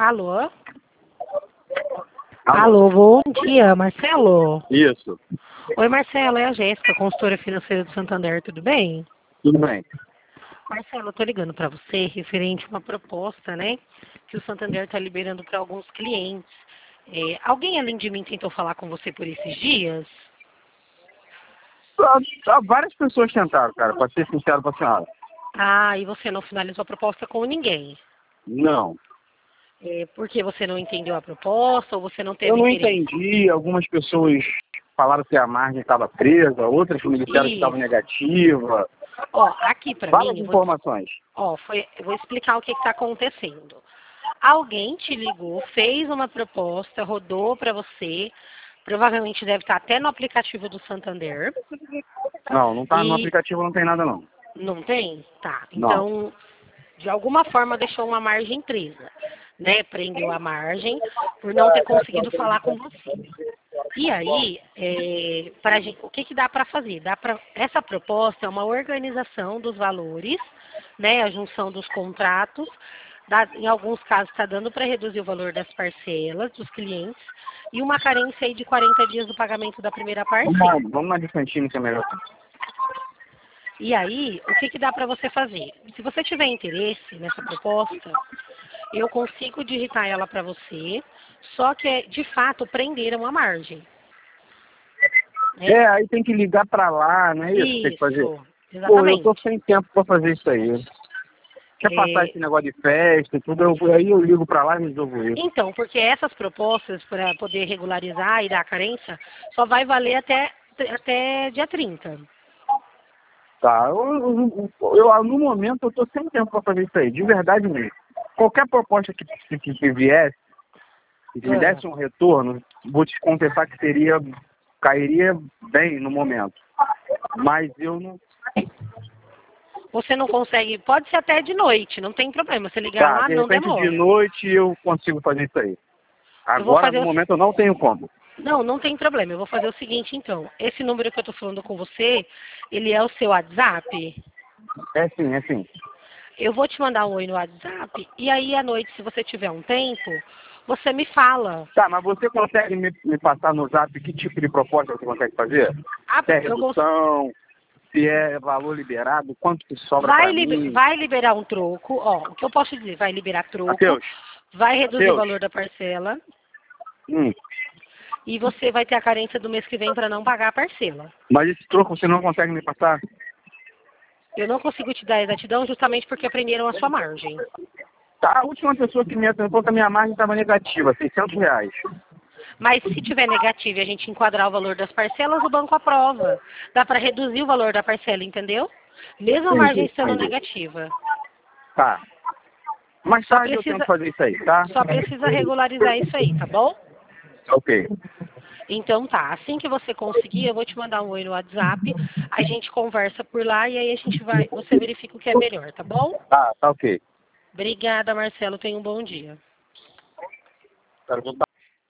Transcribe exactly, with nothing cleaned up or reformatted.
Alô? Alô? Alô, bom dia, Marcelo? Isso, Oi, Marcelo, é a Jéssica, consultora financeira do Santander, tudo bem? tudo bem. Marcelo, eu tô ligando para você referente a uma proposta, né, que o Santander está liberando para alguns clientes. É, alguém além de mim tentou falar com você por esses dias? Ah, ah, Várias pessoas tentaram, cara, para ser sincero com a senhora. Ah, e você não finalizou a proposta com ninguém? Não. É, porque você não entendeu a proposta ou você não Eu teve não interesse? entendi, algumas pessoas falaram que a margem estava presa, outras me disseram que estava Isso. negativa. Ó, aqui para Várias mim, eu vou, informações. ó, foi, eu vou explicar o que está acontecendo. Alguém te ligou, fez uma proposta, rodou para você, provavelmente deve estar até no aplicativo do Santander. Não, não tá no E aplicativo, não tem nada não. não tem? Tá. Não. Então, de alguma forma deixou uma margem presa, né? Prendeu a margem por não ter conseguido falar com você. E aí, é, pra gente, o que, que dá para fazer? Dá pra, essa proposta é uma organização dos valores, né, a junção dos contratos. Dá, em alguns casos está dando para reduzir o valor das parcelas dos clientes e uma carência aí de quarenta dias do pagamento da primeira parcela. Vamos, vamos na distantina que é melhor. E aí, o que, que dá para você fazer? Se você tiver interesse nessa proposta, eu consigo digitar ela para você, só que é, de fato, prenderam a margem. Né? É, aí tem que ligar para lá, não é isso que tem que fazer? Isso, Pô, eu tô exatamente. sem tempo para fazer isso aí. Quer passar É, esse negócio de festa e tudo, eu, aí eu ligo para lá e resolvo isso. então, porque essas propostas para poder regularizar e dar a carência só vai valer até, até dia trinta. Tá, eu, eu, eu- no momento eu tô sem tempo para fazer isso aí, de verdade mesmo. Qualquer proposta que, que, que viesse, que me Ah, desse um retorno, vou te confessar que seria, cairia bem no momento. Mas eu não. você não consegue, pode ser até de noite, não tem problema. Se ligar Tá, lá, de não repente de demora. noite eu consigo fazer isso aí. Eu vou Agora fazer no o, momento eu não tenho como. não, não tem problema. Eu vou fazer o seguinte, então. Esse número que eu estou falando com você, ele é o seu WhatsApp? É sim, é sim. Eu vou te mandar um oi no WhatsApp e aí à noite, se você tiver um tempo, você me fala. Tá, mas você consegue me, me passar no zap que tipo de proposta você consegue fazer? Ah, Se é eu cons- redução, se é valor liberado, quanto que sobra vai, para liber- mim? vai liberar um troco, ó, o que eu posso dizer, vai liberar troco, Matheus, vai reduzir o Matheus, valor da parcela hum, e você vai ter a carência do mês que vem para não pagar a parcela. mas esse troco você não consegue me passar? Eu não consigo te dar a exatidão justamente porque aprenderam a sua margem. Tá, a última pessoa que me atentou que a minha margem estava negativa, seiscentos reais. Mas se tiver negativo e a gente enquadrar o valor das parcelas, o banco aprova. Dá para reduzir o valor da parcela, entendeu? Mesmo a margem Entendi, estando entendi. negativa. Tá. Mais Só tarde eu tento precisa, fazer isso aí, tá? só precisa regularizar isso aí, tá bom? Ok. Então tá, assim que você conseguir, eu vou te mandar um oi no WhatsApp, a gente conversa por lá e aí a gente vai, você verifica o que é melhor, tá bom? Tá, tá ok. Obrigada, Marcelo, tenha um bom dia. Quero